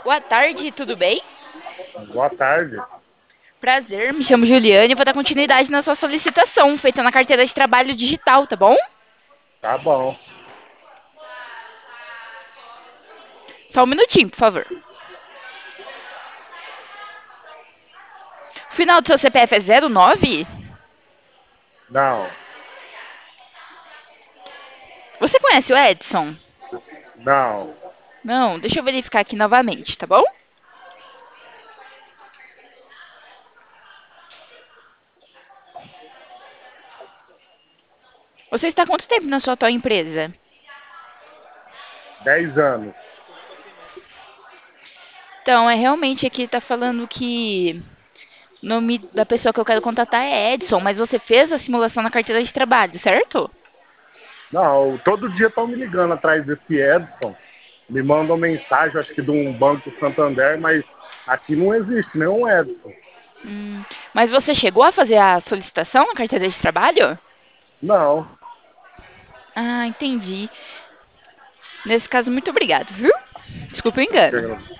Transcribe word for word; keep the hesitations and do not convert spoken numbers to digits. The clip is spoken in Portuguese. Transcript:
Boa tarde, tudo bem? Boa tarde. Prazer, me chamo Juliane e vou dar continuidade na sua solicitação, feita na carteira de trabalho digital, tá bom? Tá bom. Só um minutinho, por favor. O final do seu C P F é zero nove? Não, Você conhece o Edson? não. Não, deixa eu verificar aqui novamente, tá bom? Você está há quanto tempo na sua atual empresa? Dez anos. Então, é realmente aqui tá falando que o nome da pessoa que eu quero contatar é Edson, mas você fez a simulação na carteira de trabalho, certo? Não, todo dia estão me ligando atrás desse Edson. Me mandam mensagem, acho que de um Banco Santander, mas aqui não existe nenhum Edson. Hum, mas você chegou a fazer a solicitação na carteira de trabalho? Não. Ah, entendi. Nesse caso, muito obrigado, viu? Desculpa o engano.